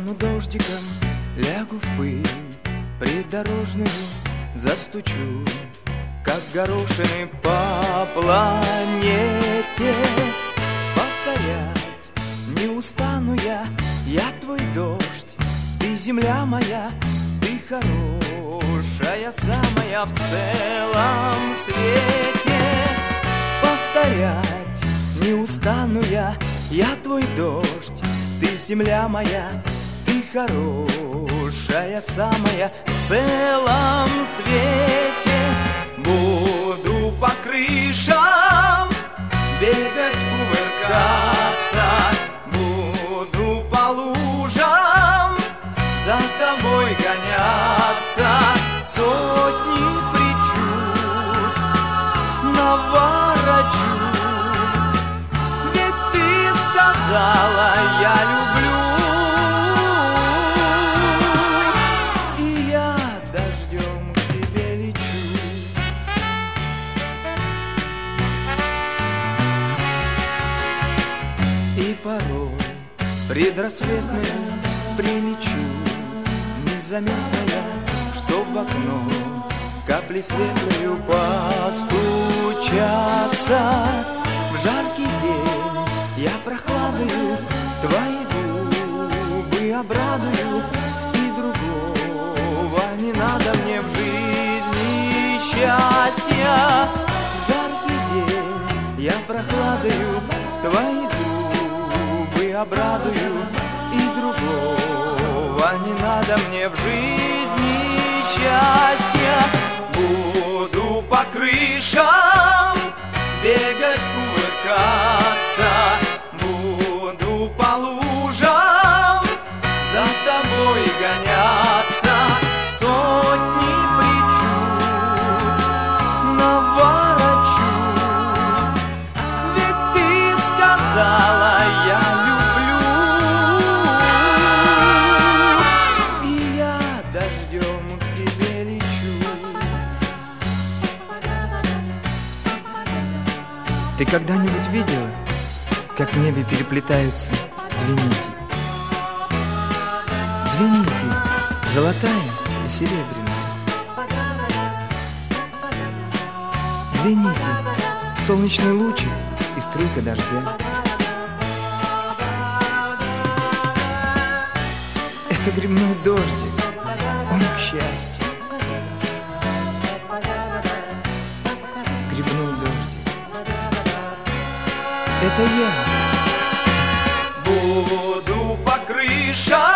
стану дождиком, лягу в пыль придорожную, застучу, как горошины по планете. Повторять не устану я твой дождь, ты земля моя, ты хорошая самая в целом свете. Повторять не устану я твой дождь, ты земля моя, ты хорошая самая в целом свете. Буду по крышам бегать, кувыркаться, буду по лужам за тобой гоняться. Сотни причуд наворочу, ведь ты сказала, я люблю, и я дождем к тебе лечу. И порой предрассветным прилечу, незаметная, что в окно капли светлою постучатся. В жаркий день я прохладою твои губы обрадую, и другого не надо мне в жизни счастья. В жаркий день я прохладою твои губы обрадую, и другого не надо мне в жизни счастья. Буду по крышам бегать, кувыркаться, буду по лужам за тобой гоняться. Сотни причуд наворочу, ведь ты сказала, я люблю, и я дождем к тебе лечу. Ты когда-нибудь видела, как в небе переплетаются две нити? Две нити, золотая и серебряная. Две нити, солнечный лучик и струйка дождя. Это грибной дождик, он к счастью. Грибной дождик, это я. Буду по крышам